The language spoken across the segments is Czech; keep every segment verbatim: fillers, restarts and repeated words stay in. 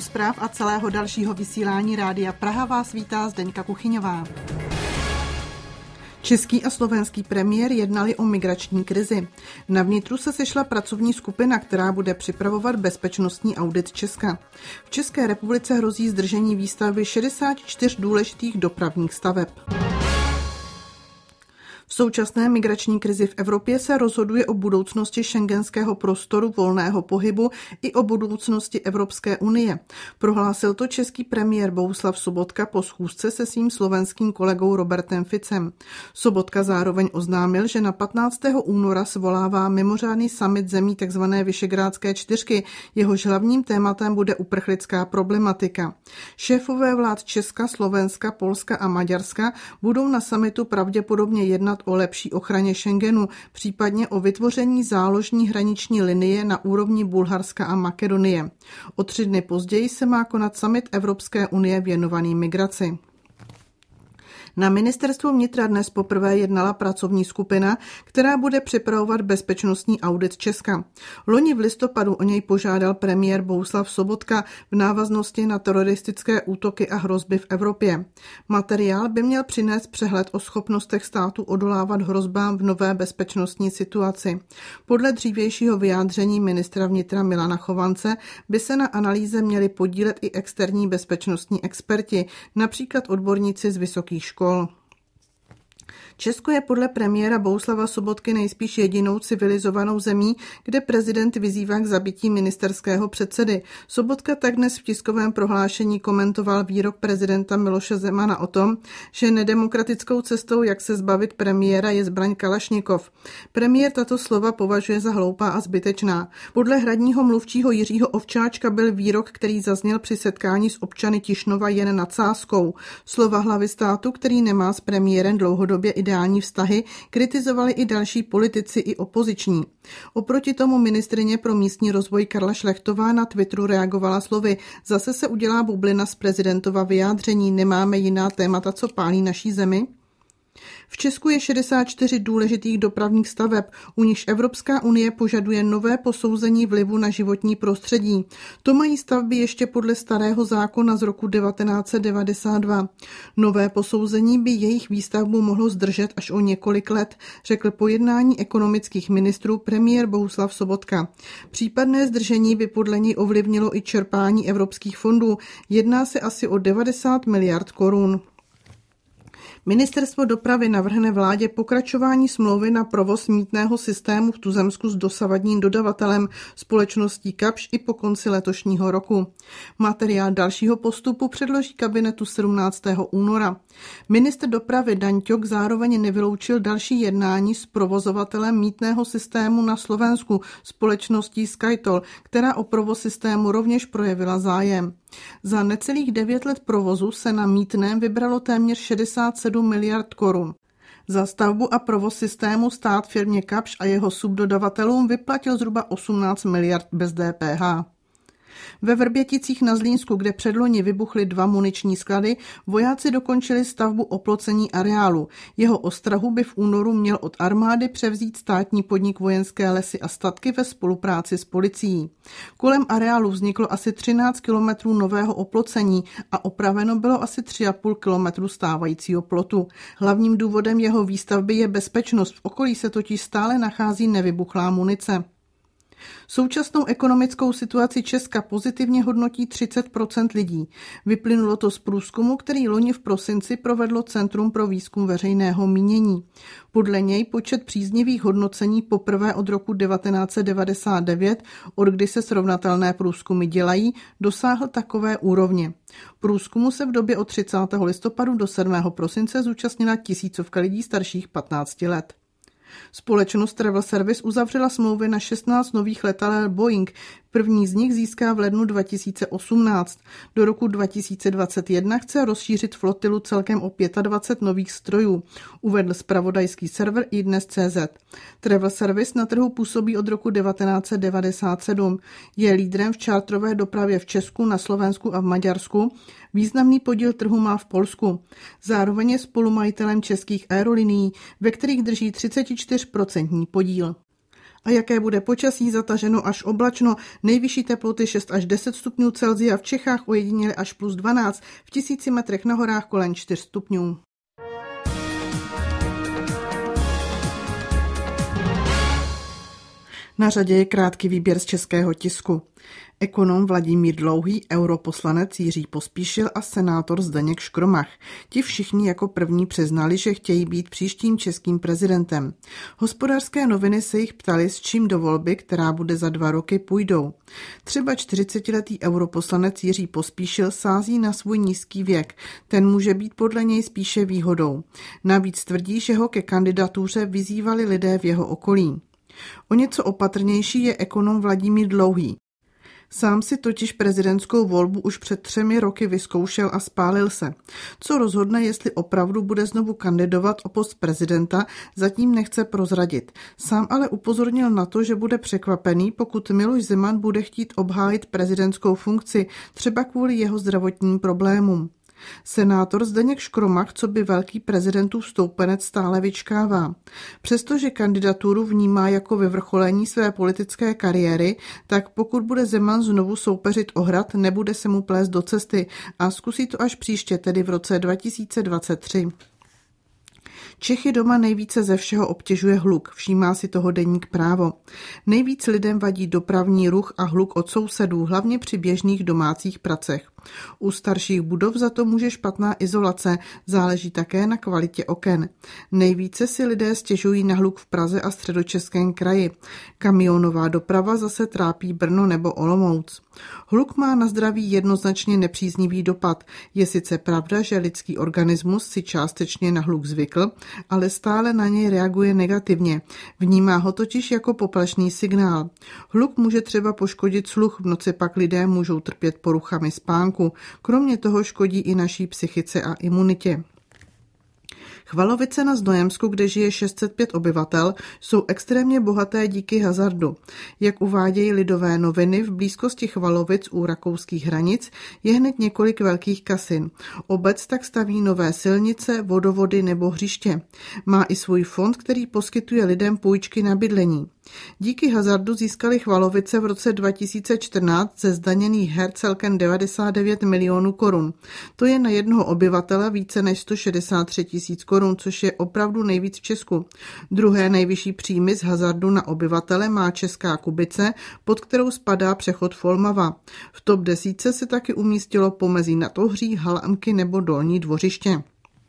zpráv a celého dalšího vysílání Rádia Praha vás vítá Zdeňka Kuchyňová. Český a slovenský premiér jednali o migrační krizi. Na vnitru se sešla pracovní skupina, která bude připravovat bezpečnostní audit Česka. V České republice hrozí zdržení výstavby šedesáti čtyř důležitých dopravních staveb. V současné migrační krizi v Evropě se rozhoduje o budoucnosti schengenského prostoru volného pohybu i o budoucnosti Evropské unie. Prohlásil to český premiér Bohuslav Sobotka po schůzce se svým slovenským kolegou Robertem Ficem. Sobotka zároveň oznámil, že na patnáctého února svolává mimořádný summit zemí tzv. Visegrádské čtyřky. Jehož hlavním tématem bude uprchlická problematika. Šéfové vlád Česka, Slovenska, Polska a Maďarska budou na summitu pravděpodobně jednat o lepší ochraně Schengenu, případně o vytvoření záložní hraniční linie na úrovni Bulharska a Makedonie. O tři dny později se má konat summit Evropské unie věnovaný migraci. Na ministerstvu vnitra dnes poprvé jednala pracovní skupina, která bude připravovat bezpečnostní audit Česka. Loni v listopadu o něj požádal premiér Bohuslav Sobotka v návaznosti na teroristické útoky a hrozby v Evropě. Materiál by měl přinést přehled o schopnostech státu odolávat hrozbám v nové bezpečnostní situaci. Podle dřívějšího vyjádření ministra vnitra Milana Chovance by se na analýze měli podílet i externí bezpečnostní experti, například odborníci z vysokých škol. Česko je podle premiéra Bohuslava Sobotky nejspíš jedinou civilizovanou zemí, kde prezident vyzývá k zabití ministerského předsedy. Sobotka tak dnes v tiskovém prohlášení komentoval výrok prezidenta Miloše Zemana o tom, že nedemokratickou cestou, jak se zbavit premiéra, je zbraň Kalašnikov. Premiér tato slova považuje za hloupá a zbytečná. Podle hradního mluvčího Jiřího Ovčáčka byl výrok, který zazněl při setkání s občany Tišnova, jen nadsázkou. Slova hlavy státu, který nemá s premiérem dlouhodobě ideální vztahy, kritizovali i další politici i opoziční. Oproti tomu ministryně pro místní rozvoj Karla Šlechtová na Twitteru reagovala slovy: zase se udělá bublina z prezidentova vyjádření, nemáme jiná témata, co pálí naší zemi? V Česku je šedesát čtyři důležitých dopravních staveb, u nichž Evropská unie požaduje nové posouzení vlivu na životní prostředí. To mají stavby ještě podle starého zákona z roku devatenáct set devadesát dva. Nové posouzení by jejich výstavbu mohlo zdržet až o několik let, řekl po jednání ekonomických ministrů premiér Bohuslav Sobotka. Případné zdržení by podle něj ovlivnilo i čerpání evropských fondů. Jedná se asi o devadesát miliard korun. Ministerstvo dopravy navrhne vládě pokračování smlouvy na provoz mýtného systému v tuzemsku s dosavadním dodavatelem společností Kapsch i po konci letošního roku. Materiál dalšího postupu předloží kabinetu sedmnáctého února. Ministr dopravy Dan Ťok zároveň nevyloučil další jednání s provozovatelem mýtného systému na Slovensku, společností SkyToll, která o provoz systému rovněž projevila zájem. Za necelých devět let provozu se na mýtném vybralo téměř šedesát sedm miliard korun. Za stavbu a provoz systému stát firmě Kapsch a jeho subdodavatelům vyplatil zhruba osmnáct miliard bez D P H. Ve Vrběticích na Zlínsku, kde předloni vybuchly dva muniční sklady, vojáci dokončili stavbu oplocení areálu. Jeho ostrahu by v únoru měl od armády převzít státní podnik Vojenské lesy a statky ve spolupráci s policií. Kolem areálu vzniklo asi třináct kilometrů nového oplocení a opraveno bylo asi tři a půl kilometru stávajícího plotu. Hlavním důvodem jeho výstavby je bezpečnost, v okolí se totiž stále nachází nevybuchlá munice. Současnou ekonomickou situaci Česka pozitivně hodnotí třicet procent lidí. Vyplynulo to z průzkumu, který loni v prosinci provedlo Centrum pro výzkum veřejného mínění. Podle něj počet příznivých hodnocení poprvé od roku devatenáct set devadesát devět, od kdy se srovnatelné průzkumy dělají, dosáhl takové úrovně. Průzkumu se v době od třicátého listopadu do sedmého prosince zúčastnila tisícovka lidí starších patnácti let. Společnost Travel Service uzavřela smlouvy na šestnáct nových letadel Boeing. První z nich získá v lednu dva tisíce osmnáct. Do roku dva tisíce dvacet jedna chce rozšířit flotilu celkem o dvacet pět nových strojů, uvedl zpravodajský server i dnes tečka cé zet. Travel Service na trhu působí od roku devatenáct set devadesát sedm. Je lídrem v čártrové dopravě v Česku, na Slovensku a v Maďarsku. Významný podíl trhu má v Polsku. Zároveň je spolumajitelem českých aerolinií, ve kterých drží třicet čtyři procent podíl. A jaké bude počasí? Zataženo až oblačno, nejvyšší teploty šest až deset stupňů Celsia, v Čechách ojediněle až plus dvanáct, v tisíci metrech na horách kolem čtyři stupňů. Na řadě je krátký výběr z českého tisku. Ekonom Vladimír Dlouhý, europoslanec Jiří Pospíšil a senátor Zdeněk Škromach. Ti všichni jako první přiznali, že chtějí být příštím českým prezidentem. Hospodářské noviny se jich ptali, s čím do volby, která bude za dva roky, půjdou. Třeba čtyřicetiletý europoslanec Jiří Pospíšil sází na svůj nízký věk. Ten může být podle něj spíše výhodou. Navíc tvrdí, že ho ke kandidatuře vyzývali lidé v jeho okolí. O něco opatrnější je ekonom Vladimír Dlouhý. Sám si totiž prezidentskou volbu už před třemi roky vyzkoušel a spálil se. Co rozhodne, jestli opravdu bude znovu kandidovat o post prezidenta, zatím nechce prozradit. Sám ale upozornil na to, že bude překvapený, pokud Miloš Zeman bude chtít obhájit prezidentskou funkci, třeba kvůli jeho zdravotním problémům. Senátor Zdeněk Škromach, co by velký prezidentův stoupenec, stále vyčkává. Přestože kandidaturu vnímá jako vyvrcholení své politické kariéry, tak pokud bude Zeman znovu soupeřit o hrad, nebude se mu plést do cesty a zkusí to až příště, tedy v roce dva tisíce dvacet tři. Čechy doma nejvíce ze všeho obtěžuje hluk, všímá si toho deník Právo. Nejvíc lidem vadí dopravní ruch a hluk od sousedů, hlavně při běžných domácích pracech. U starších budov za to může špatná izolace, záleží také na kvalitě oken. Nejvíce si lidé stěžují na hluk v Praze a Středočeském kraji. Kamionová doprava zase trápí Brno nebo Olomouc. Hluk má na zdraví jednoznačně nepříznivý dopad. Je sice pravda, že lidský organismus si částečně na hluk zvykl, ale stále na něj reaguje negativně. Vnímá ho totiž jako poplašný signál. Hluk může třeba poškodit sluch, v noci pak lidé můžou trpět poruchami spánku. Kromě toho škodí i naší psychice a imunitě. Chvalovice na Znojemsku, kde žije šest set pět obyvatel, jsou extrémně bohaté díky hazardu. Jak uvádějí Lidové noviny, v blízkosti Chvalovic u rakouských hranic je hned několik velkých kasin. Obec tak staví nové silnice, vodovody nebo hřiště. Má i svůj fond, který poskytuje lidem půjčky na bydlení. Díky hazardu získali Chvalovice v roce dva tisíce čtrnáct ze zdaněných her celkem devadesát devět milionů korun. To je na jednoho obyvatele více než sto šedesát tři tisíc korun, což je opravdu nejvíc v Česku. Druhé nejvyšší příjmy z hazardu na obyvatele má Česká Kubice, pod kterou spadá přechod Folmava. V top desítce se taky umístilo Pomezí nad Ohří, Halamky nebo Dolní Dvořiště.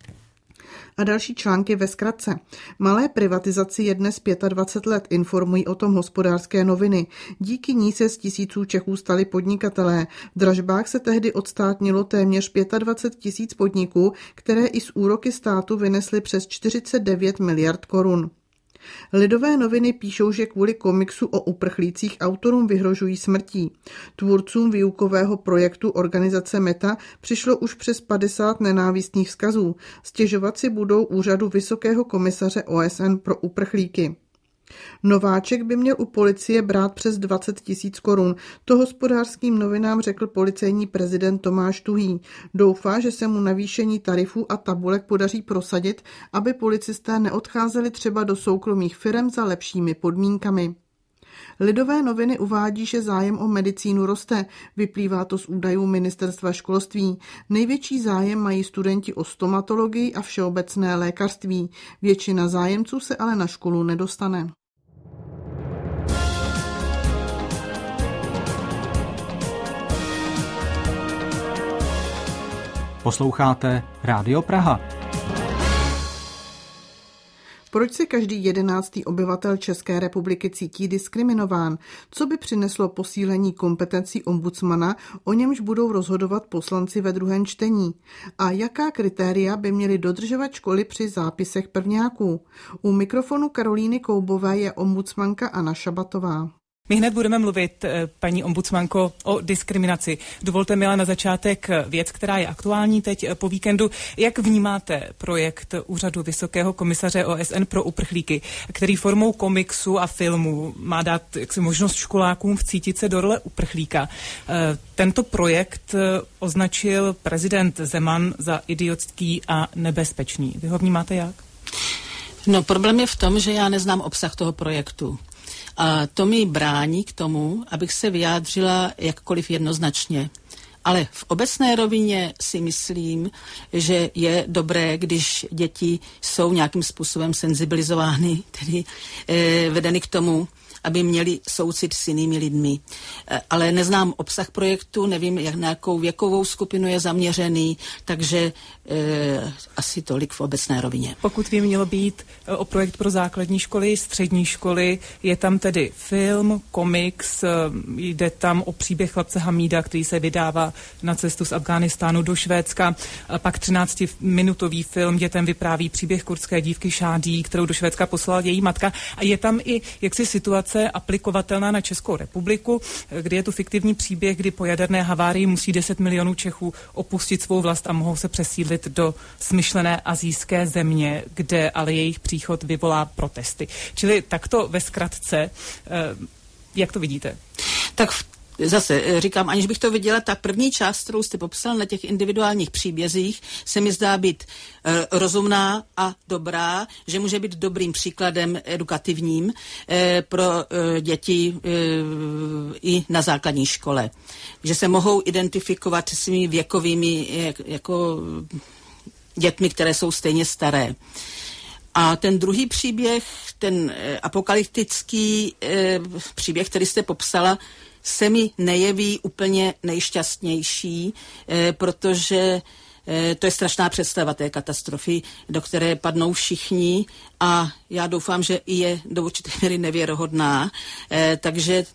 A další články ve zkratce. Malé privatizaci je dnes dvacet pět let, informují o tom Hospodářské noviny. Díky ní se z tisíců Čechů stali podnikatelé. V dražbách se tehdy odstátnilo téměř dvacet pět tisíc podniků, které i z úroky státu vynesly přes čtyřicet devět miliard korun. Lidové noviny píšou, že kvůli komiksu o uprchlících autorům vyhrožují smrtí. Tvůrcům výukového projektu organizace Meta přišlo už přes padesát nenávistných vzkazů. Stěžovat si budou úřadu Vysokého komisaře O S N pro uprchlíky. Nováček by měl u policie brát přes dvacet tisíc korun. To Hospodářským novinám řekl policejní prezident Tomáš Tuhý. Doufá, že se mu navýšení tarifů a tabulek podaří prosadit, aby policisté neodcházeli třeba do soukromých firem za lepšími podmínkami. Lidové noviny uvádí, že zájem o medicínu roste. Vyplývá to z údajů Ministerstva školství. Největší zájem mají studenti o stomatologii a všeobecné lékařství. Většina zájemců se ale na školu nedostane. Posloucháte Rádio Praha. Proč se každý jedenáctý obyvatel České republiky cítí diskriminován? Co by přineslo posílení kompetencí ombudsmana, o němž budou rozhodovat poslanci ve druhém čtení? A jaká kritéria by měly dodržovat školy při zápisech prvňáků? U mikrofonu Karolíny Koubové je ombudsmanka Anna Šabatová. My hned budeme mluvit, paní ombudsmanko, o diskriminaci. Dovolte mi ale na začátek věc, která je aktuální teď po víkendu. Jak vnímáte projekt Úřadu Vysokého komisaře O S N pro uprchlíky, který formou komiksu a filmu má dát jaksi možnost školákům vcítit se do role uprchlíka? Tento projekt označil prezident Zeman za idiotský a nebezpečný. Vy ho vnímáte jak? No, problém je v tom, že já neznám obsah toho projektu. A to mi brání k tomu, abych se vyjádřila jakkoliv jednoznačně. Ale v obecné rovině si myslím, že je dobré, když děti jsou nějakým způsobem senzibilizovány, tedy eh, vedeny k tomu, aby měli soucit s jinými lidmi. Ale neznám obsah projektu, nevím, jak na jakou věkovou skupinu je zaměřený, takže e, asi tolik v obecné rovině. Pokud by mělo být o projekt pro základní školy, střední školy, je tam tedy film, komiks, jde tam o příběh chlapce Hamída, který se vydává na cestu z Afghánistánu do Švédska, pak třináctiminutový film dětem vypráví příběh kurdské dívky Šádí, kterou do Švédska poslala její matka, a je tam i jaksi situace aplikovatelná na Českou republiku, kdy je tu fiktivní příběh, kdy po jaderné havárii musí deset milionů Čechů opustit svou vlast a mohou se přesídlit do smyšlené asijské země, kde ale jejich příchod vyvolá protesty. Čili takto ve zkratce, jak to vidíte? Tak v Zase říkám, aniž bych to viděla, ta první část, kterou jste popsal na těch individuálních příbězích, se mi zdá být e, rozumná a dobrá, že může být dobrým příkladem edukativním e, pro e, děti e, i na základní škole. Že se mohou identifikovat s svými věkovými jak, jako dětmi, které jsou stejně staré. A ten druhý příběh, ten e, apokalyptický e, příběh, který jste popsala, se mi nejeví úplně nejšťastnější, eh, protože eh, to je strašná představa té katastrofy, do které padnou všichni, a já doufám, že i je do určité míry nevěrohodná, eh, takže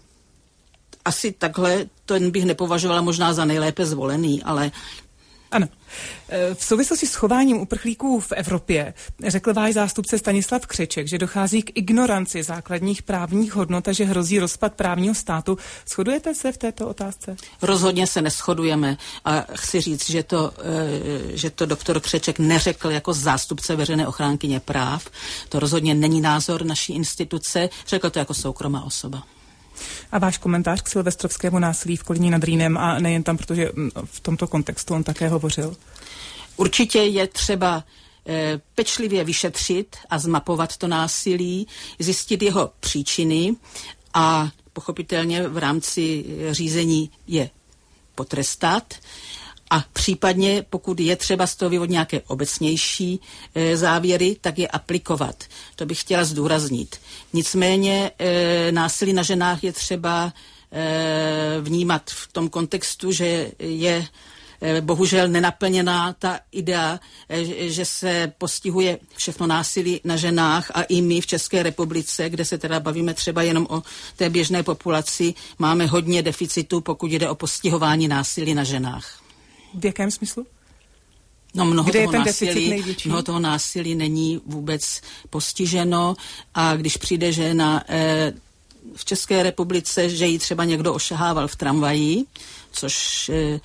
asi takhle ten bych nepovažovala možná za nejlépe zvolený, ale ano. V souvislosti s chováním uprchlíků v Evropě řekl váš zástupce Stanislav Křeček, že dochází k ignoranci základních právních hodnot a že hrozí rozpad právního státu. Shodujete se v této otázce? Rozhodně se neshodujeme a chci říct, že to, že to doktor Křeček neřekl jako zástupce veřejné ochránkyně práv. To rozhodně není názor naší instituce, řekl to jako soukromá osoba. A váš komentář k silvestrovskému násilí v Kolíně nad Rýnem, a nejen tam, protože v tomto kontextu on také hovořil? Určitě je třeba e, pečlivě vyšetřit a zmapovat to násilí, zjistit jeho příčiny a pochopitelně v rámci řízení je potrestat. A případně, pokud je třeba z toho vyvodit nějaké obecnější e, závěry, tak je aplikovat. To bych chtěla zdůraznit. Nicméně e, násilí na ženách je třeba e, vnímat v tom kontextu, že je e, bohužel nenaplněná ta idea, e, že se postihuje všechno násilí na ženách, a i my v České republice, kde se teda bavíme třeba jenom o té běžné populaci, máme hodně deficitů, pokud jde o postihování násilí na ženách. V jakém smyslu? No, mnoho Kde toho, je ten násilí, mnoho toho násilí není vůbec postiženo, a když přijde žena eh, v České republice, že ji třeba někdo ošahával v tramvaji, což eh,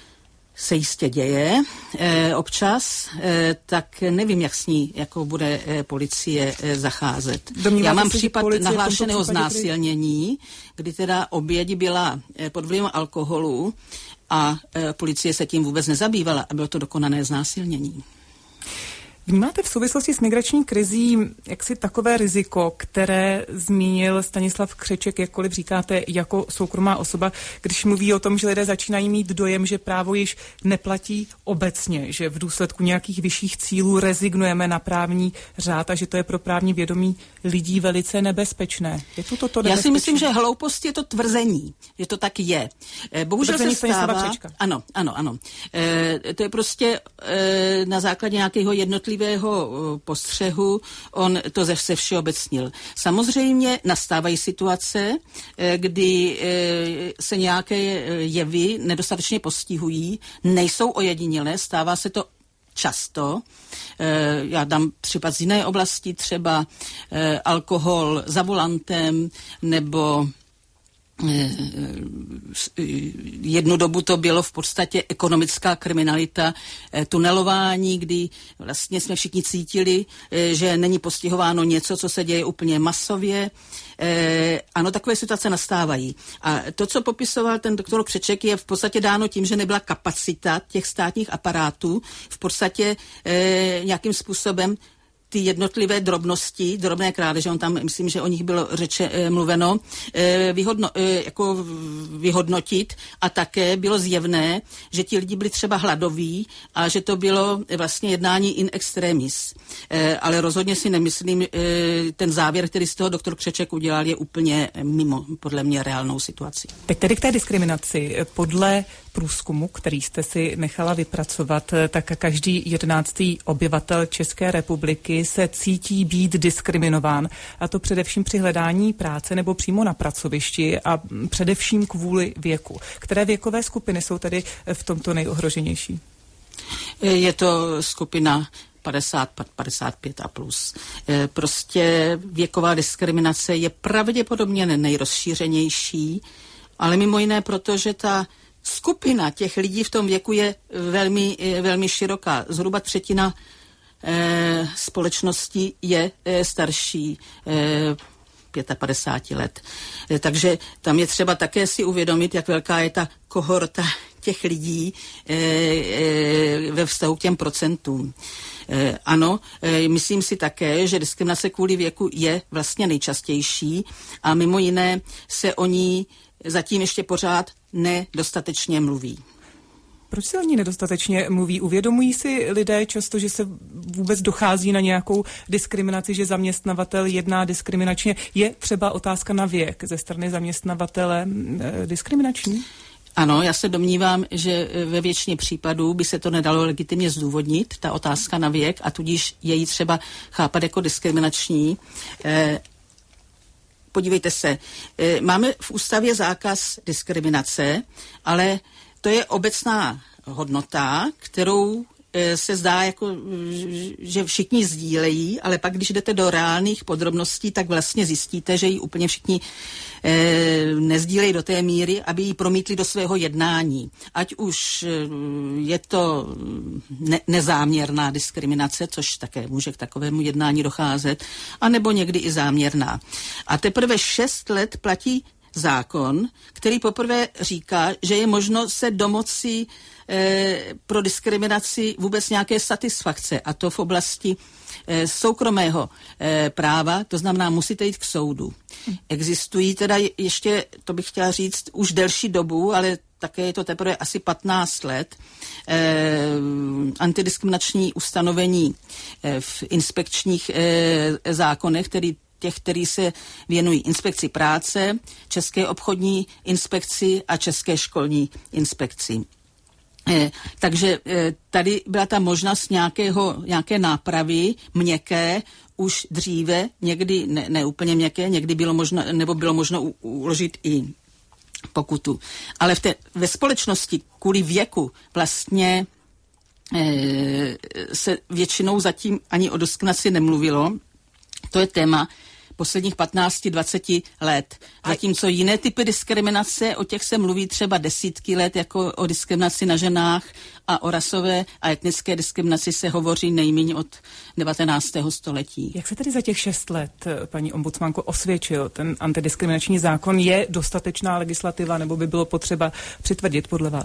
se jistě děje eh, občas, eh, tak nevím, jak s ní jako bude eh, policie eh, zacházet. Domníváte Já mám si, případ nahlášeného znásilnění, kdy teda oběť byla eh, pod vlivem alkoholu, a e, policie se tím vůbec nezabývala a bylo to dokonané znásilnění. Vnímáte v souvislosti s migrační krizí jaksi takové riziko, které zmínil Stanislav Křeček, jakkoliv říkáte jako soukromá osoba, když mluví o tom, že lidé začínají mít dojem, že právo již neplatí obecně, že v důsledku nějakých vyšších cílů rezignujeme na právní řád a že to je pro právní vědomí lidí velice nebezpečné. Je to toto nebezpečné? Já si myslím, že hloupost je to tvrzení, že to tak je. Bohužel se stává... Ano, ano, ano. E, to je prostě e, na základě nějakého jednotlivého postřehu, on to ze všeobecnil. Samozřejmě nastávají situace, kdy se nějaké jevy nedostatečně postihují, nejsou ojedinělé, stává se to často. Já dám případ z jiné oblasti, třeba alkohol za volantem, nebo jednu dobu to bylo v podstatě ekonomická kriminalita, tunelování, kdy vlastně jsme všichni cítili, že není postihováno něco, co se děje úplně masově. Ano, takové situace nastávají. A to, co popisoval ten doktor Křeček, je v podstatě dáno tím, že nebyla kapacita těch státních aparátů v podstatě nějakým způsobem ty jednotlivé drobnosti, drobné krádeže, on tam, myslím, že o nich bylo řeče, mluveno, vyhodno, jako vyhodnotit a také bylo zjevné, že ti lidi byli třeba hladoví a že to bylo vlastně jednání in extremis. Ale rozhodně si nemyslím, ten závěr, který z toho doktor Křeček udělal, je úplně mimo, podle mě, reálnou situaci. Teď tedy k té diskriminaci. Podle průzkumu, který jste si nechala vypracovat, tak každý jedenáctý obyvatel České republiky se cítí být diskriminován, a to především při hledání práce nebo přímo na pracovišti a především kvůli věku. Které věkové skupiny jsou tedy v tomto nejohroženější? Je to skupina padesát, padesát pět a plus. Prostě věková diskriminace je pravděpodobně nejrozšířenější, ale mimo jiné, protože ta skupina těch lidí v tom věku je velmi, velmi široká. Zhruba třetina eh, společnosti je eh, starší eh, padesát pět let. Eh, takže tam je třeba také si uvědomit, jak velká je ta kohorta těch lidí eh, eh, ve vztahu k těm procentům. Eh, ano, eh, myslím si také, že diskriminace kvůli věku je vlastně nejčastější a mimo jiné se o ní zatím ještě pořád nedostatečně mluví. Proč se o ní nedostatečně mluví? Uvědomují si lidé často, že se vůbec dochází na nějakou diskriminaci, že zaměstnavatel jedná diskriminačně? Je třeba otázka na věk ze strany zaměstnavatele eh, diskriminační? Ano, já se domnívám, že ve většině případů by se to nedalo legitimně zdůvodnit, ta otázka na věk, a tudíž je jí třeba chápat jako diskriminační. Eh, Podívejte se, máme v ústavě zákaz diskriminace, ale to je obecná hodnota, kterou se zdá, jako, že všichni sdílejí, ale pak, když jdete do reálných podrobností, tak vlastně zjistíte, že ji úplně všichni eh, nezdílejí do té míry, aby ji promítli do svého jednání. Ať už je to ne- nezáměrná diskriminace, což také může k takovému jednání docházet, anebo někdy i záměrná. A teprve šest let platí zákon, který poprvé říká, že je možno se domoci eh, pro diskriminaci vůbec nějaké satisfakce, a to v oblasti eh, soukromého eh, práva, to znamená, musíte jít k soudu. Existují teda ještě, to bych chtěla říct, už delší dobu, ale také je to teprve asi patnáct let, eh, antidiskriminační ustanovení eh, v inspekčních eh, zákonech, který těch, který se věnují inspekci práce, České obchodní inspekci a České školní inspekci. Eh, takže eh, tady byla ta možnost nějakého, nějaké nápravy měkké už dříve, někdy ne, ne úplně měkké, někdy bylo možno, nebo bylo možno u, uložit i pokutu. Ale v té, ve společnosti kvůli věku vlastně eh, se většinou zatím ani o diskriminaci nemluvilo. To je téma posledních patnáct dvacet let. Zatímco jiné typy diskriminace, o těch se mluví třeba desítky let, jako o diskriminaci na ženách, a o rasové a etnické diskriminaci se hovoří nejméně od devatenáctého století. Jak se tedy za těch šest let, paní ombudsmanko, osvědčil ten antidiskriminační zákon? Je dostatečná legislativa, nebo by bylo potřeba přitvrdit podle vás?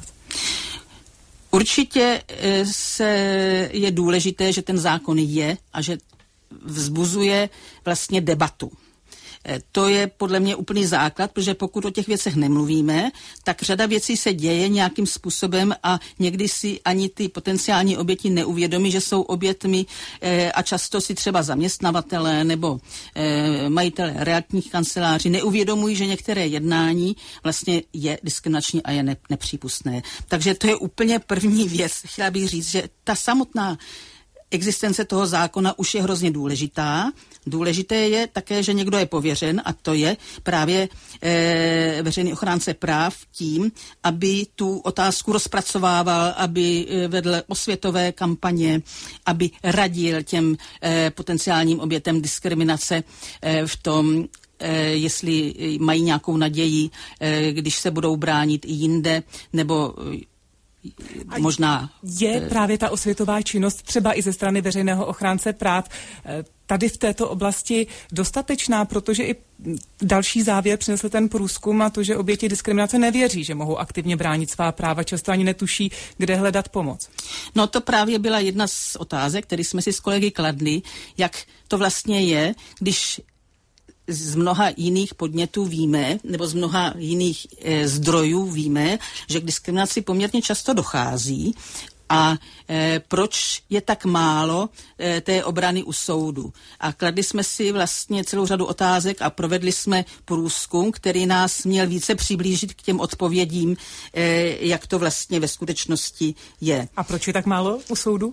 Určitě se je důležité, že ten zákon je a že vzbuzuje vlastně debatu. To je podle mě úplný základ, protože pokud o těch věcech nemluvíme, tak řada věcí se děje nějakým způsobem a někdy si ani ty potenciální oběti neuvědomí, že jsou obětmi, a často si třeba zaměstnavatelé nebo majitelé realitních kanceláří neuvědomují, že některé jednání vlastně je diskriminační a je ne- nepřípustné. Takže to je úplně první věc. Chtěla bych říct, že ta samotná existence toho zákona už je hrozně důležitá. Důležité je také, že někdo je pověřen, a to je právě e, veřejný ochránce práv tím, aby tu otázku rozpracovával, aby e, vedl osvětové kampaně, aby radil těm e, potenciálním obětem diskriminace e, v tom, e, jestli mají nějakou naději, e, když se budou bránit i jinde, nebo možná... Je právě ta osvětová činnost třeba i ze strany veřejného ochránce práv tady v této oblasti dostatečná, protože i další závěr přinesl ten průzkum a to, že oběti diskriminace nevěří, že mohou aktivně bránit svá práva, často ani netuší, kde hledat pomoc. No to právě byla jedna z otázek, které jsme si s kolegy kladli, jak to vlastně je, když z mnoha jiných podnětů víme, nebo z mnoha jiných e, zdrojů víme, že k diskriminaci poměrně často dochází. A e, proč je tak málo e, té obrany u soudu? A kladli jsme si vlastně celou řadu otázek a provedli jsme průzkum, který nás měl více přiblížit k těm odpovědím, e, jak to vlastně ve skutečnosti je. A proč je tak málo u soudu?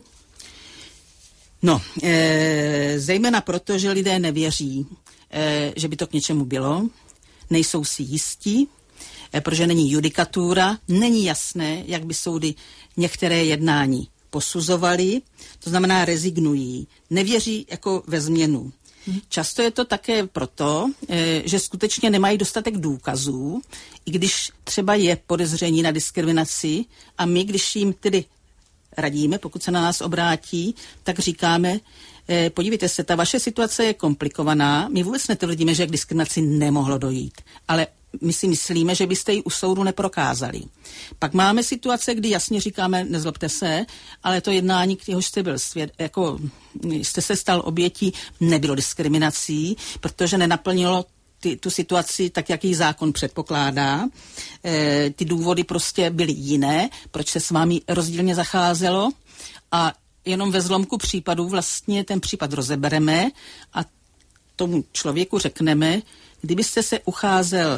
No, e, zejména proto, že lidé nevěří, e, že by to k něčemu bylo, nejsou si jistí, protože není judikatura, není jasné, jak by soudy některé jednání posuzovaly, to znamená rezignují, nevěří jako ve změnu. Často je to také proto, že skutečně nemají dostatek důkazů, i když třeba je podezření na diskriminaci a my, když jim tedy radíme, pokud se na nás obrátí, tak říkáme, podívejte se, ta vaše situace je komplikovaná, my vůbec netvrdíme, že k diskriminaci nemohlo dojít, ale my si myslíme, že byste ji u soudu neprokázali. Pak máme situace, kdy jasně říkáme, nezlobte se, ale to jednání, k něhož jste byl svěd, jako jste se stal obětí, nebylo diskriminací, protože nenaplnilo ty, tu situaci tak, jak jí zákon předpokládá. E, ty důvody prostě byly jiné, proč se s vámi rozdílně zacházelo a jenom ve zlomku případů vlastně ten případ rozebereme a tomu člověku řekneme, kdybyste se ucházel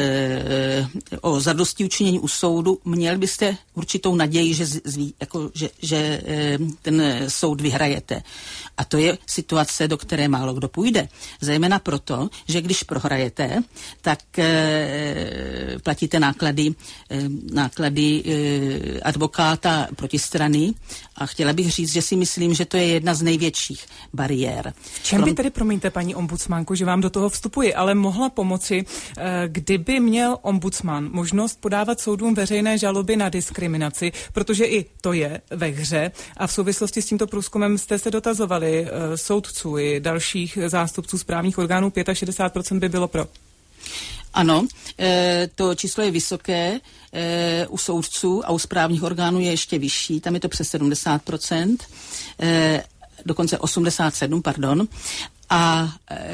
e, o zadostiučinění u soudu, měl byste určitou naději, že, zví, jako, že, že e, ten soud vyhrajete. A to je situace, do které málo kdo půjde. Zejména proto, že když prohrajete, tak e, platíte náklady, e, náklady e, advokáta protistrany a chtěla bych říct, že si myslím, že to je jedna z největších bariér. V čem by tedy, promiňte, paní ombudsmanko, že vám do toho vstupuji, ale mohla pomoci, kdyby měl ombudsman možnost podávat soudům veřejné žaloby na diskriminaci, protože i to je ve hře a v souvislosti s tímto průzkumem jste se dotazovali soudců i dalších zástupců správních orgánů, šedesát pět procent by bylo pro. Ano, to číslo je vysoké, u soudců a u správních orgánů je ještě vyšší, tam je to přes sedmdesát procent, dokonce osmdesát sedm, pardon. A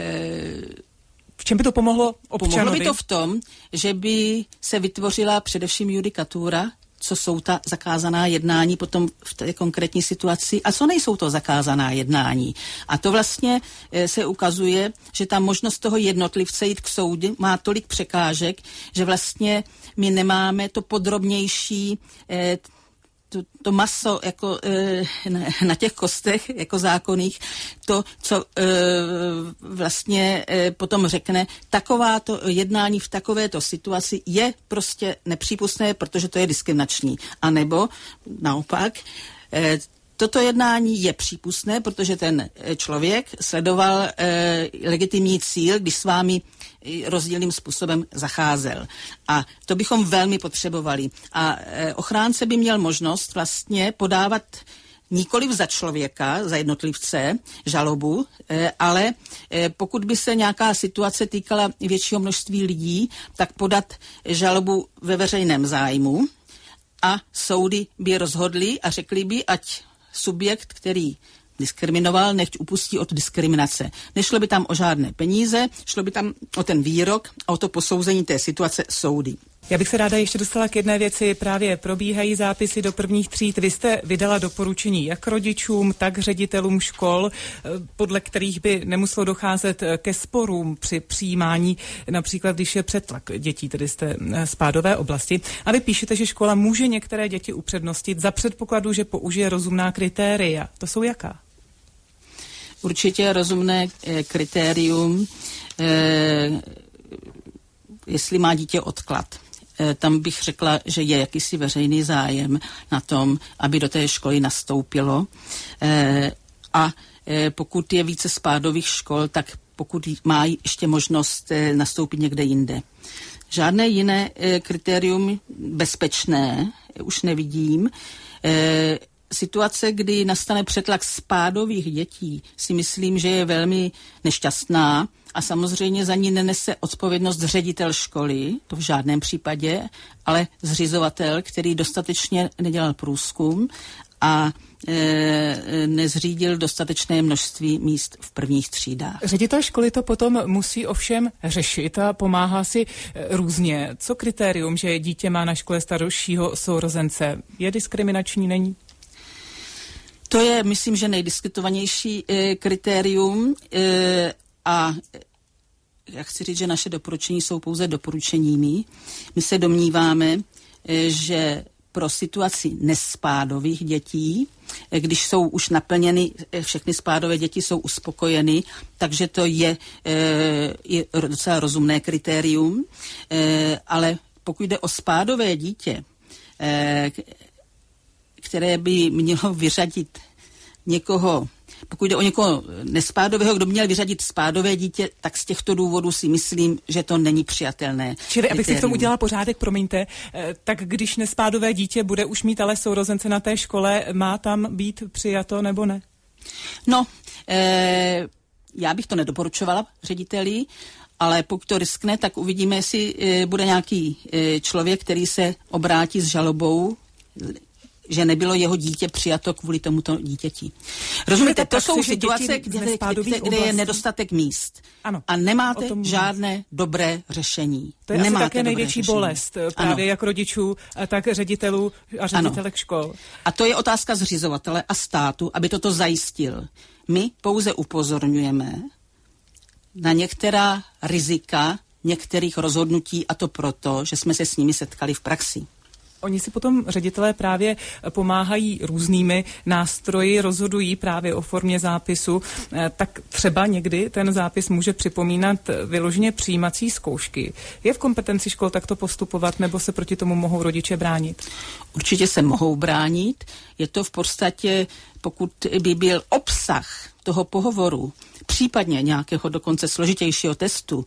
v čem by to pomohlo občanovi? Pomohlo by to v tom, že by se vytvořila především judikatura, co jsou ta zakázaná jednání potom v té konkrétní situaci a co nejsou to zakázaná jednání. A to vlastně e, se ukazuje, že ta možnost toho jednotlivce jít k soudu má tolik překážek, že vlastně my nemáme to podrobnější e, To, to maso jako e, na, na těch kostech jako zákonných, to, co e, vlastně e, potom řekne, takováto jednání v takovéto situaci je prostě nepřípustné, protože to je diskriminační. A nebo naopak, e, toto jednání je přípustné, protože ten člověk sledoval e, legitimní cíl, když s vámi rozdílným způsobem zacházel. A to bychom velmi potřebovali. A e, ochránce by měl možnost vlastně podávat nikoliv za člověka, za jednotlivce, žalobu, e, ale e, pokud by se nějaká situace týkala většího množství lidí, tak podat žalobu ve veřejném zájmu a soudy by rozhodly a řekli by, ať subjekt, který diskriminoval, nechť upustí od diskriminace. Nešlo by tam o žádné peníze, šlo by tam o ten výrok a o to posouzení té situace soudy. Já bych se ráda ještě dostala k jedné věci. Právě probíhají zápisy do prvních tříd. Vy jste vydala doporučení jak rodičům, tak ředitelům škol, podle kterých by nemuselo docházet ke sporům při přijímání, například když je přetlak dětí, tedy z té spádové oblasti. A vy píšete, že škola může některé děti upřednostit za předpokladu, že použije rozumná kritéria. To jsou jaká? Určitě rozumné e, kritérium, e, jestli má dítě odklad. E, tam bych řekla, že je jakýsi veřejný zájem na tom, aby do té školy nastoupilo. E, a e, pokud je více spádových škol, tak pokud má ještě možnost e, nastoupit někde jinde. Žádné jiné e, kritérium bezpečné už nevidím. E, situace, kdy nastane přetlak spádových dětí, si myslím, že je velmi nešťastná a samozřejmě za ní nenese odpovědnost ředitel školy, to v žádném případě, ale zřizovatel, který dostatečně nedělal průzkum a e, nezřídil dostatečné množství míst v prvních třídách. Ředitel školy to potom musí ovšem řešit a pomáhá si různě. Co kritérium, že dítě má na škole staršího sourozence? Je diskriminační, není? To je, myslím, že nejdiskutovanější e, kritérium e, a já chci říct, že naše doporučení jsou pouze doporučeními. My se domníváme, e, že pro situaci nespádových dětí, e, když jsou už naplněny, e, všechny spádové děti jsou uspokojeny, takže to je, e, je docela rozumné kritérium, e, ale pokud jde o spádové dítě, e, které by mělo vyřadit někoho, pokud jde o někoho nespádového, kdo by měl vyřadit spádové dítě, tak z těchto důvodů si myslím, že to není přijatelné. Čili, abych si v tom udělala pořádek, promiňte, tak když nespádové dítě bude už mít ale sourozence na té škole, má tam být přijato nebo ne? No, e, já bych to nedoporučovala řediteli, ale pokud to riskne, tak uvidíme, jestli e, bude nějaký e, člověk, který se obrátí s žalobou, že nebylo jeho dítě přijato kvůli tomuto dítěti. Rozumíte, to jsou situace, kde, kde, kde je nedostatek míst. Ano, a nemáte žádné dobré řešení. To je nemáte asi také největší řešení. Bolest právě ano. Jak rodičů, tak ředitelů a ředitelek ano. škol. A to je otázka zřizovatele a státu, aby toto zajistil. My pouze upozorňujeme na některá rizika některých rozhodnutí a to proto, že jsme se s nimi setkali v praxi. Oni si potom ředitelé právě pomáhají různými nástroji, rozhodují právě o formě zápisu, tak třeba někdy ten zápis může připomínat vyloženě přijímací zkoušky. Je v kompetenci škol takto postupovat, nebo se proti tomu mohou rodiče bránit? Určitě se mohou bránit. Je to v podstatě, pokud by byl obsah toho pohovoru, případně nějakého dokonce složitějšího testu,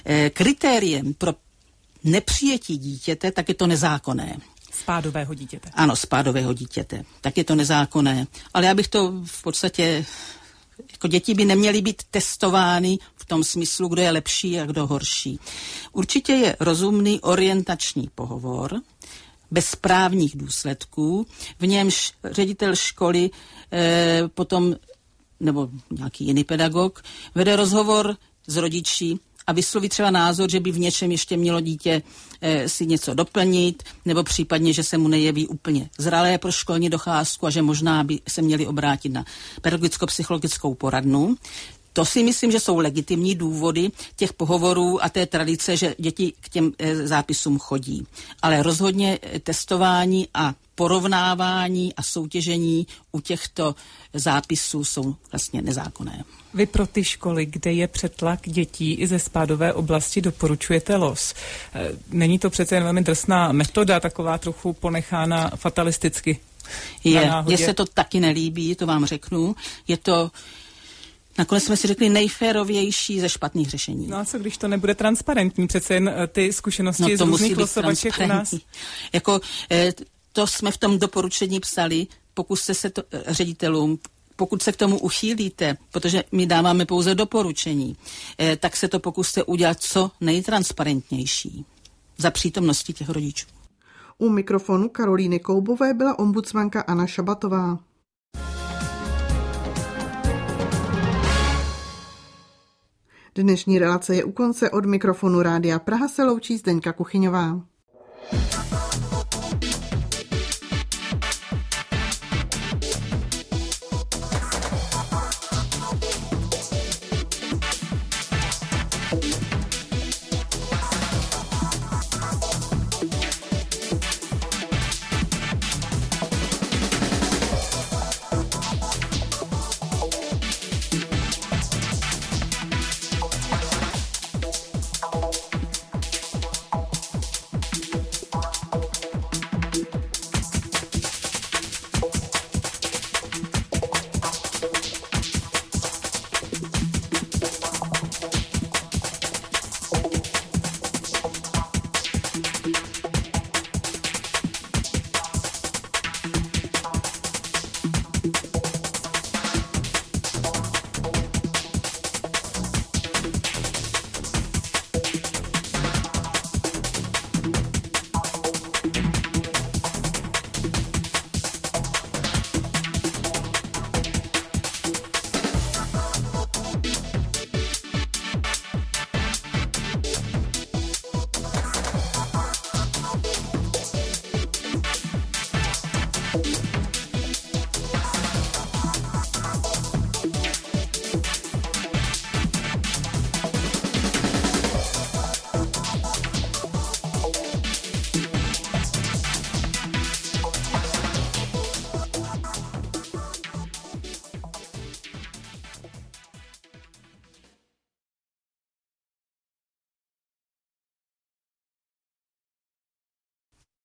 kritériem pro nepřijetí dítěte, tak je to nezákonné. Spádového dítěte. Ano, spádového dítěte. Tak je to nezákonné. Ale já bych to v podstatě, jako děti by neměly být testovány v tom smyslu, kdo je lepší a kdo horší. Určitě je rozumný orientační pohovor, bez právních důsledků, v němž ředitel školy eh, potom, nebo nějaký jiný pedagog, vede rozhovor s rodiči a vysloví třeba názor, že by v něčem ještě mělo dítě e, si něco doplnit, nebo případně, že se mu nejeví úplně zralé pro školní docházku a že možná by se měli obrátit na pedagogicko-psychologickou poradnu. To si myslím, že jsou legitimní důvody těch pohovorů a té tradice, že děti k těm e, zápisům chodí. Ale rozhodně testování a porovnávání a soutěžení u těchto zápisů jsou vlastně nezákonné. Vy pro ty školy, kde je přetlak dětí i ze spádové oblasti, doporučujete los. Není to přece jen velmi drsná metoda, taková trochu ponechána fatalisticky? Je, mně se to taky nelíbí, to vám řeknu. Je to nakonec jsme si řekli nejférovější ze špatných řešení. No a co, když to nebude transparentní? Přece jen ty zkušenosti no, z různých losovaček u nás. Jako, eh, to jsme v tom doporučení psali, pokuste se to eh, ředitelům, pokud se k tomu uchýlíte, protože my dáváme pouze doporučení, eh, tak se to pokuste udělat co nejtransparentnější za přítomnosti těch rodičů. U mikrofonu Karolíny Koubové byla ombudsmanka Anna Šabatová. Dnešní relace je u konce. Od mikrofonu Rádia Praha se loučí Zdeňka Kuchyňová. Thank you.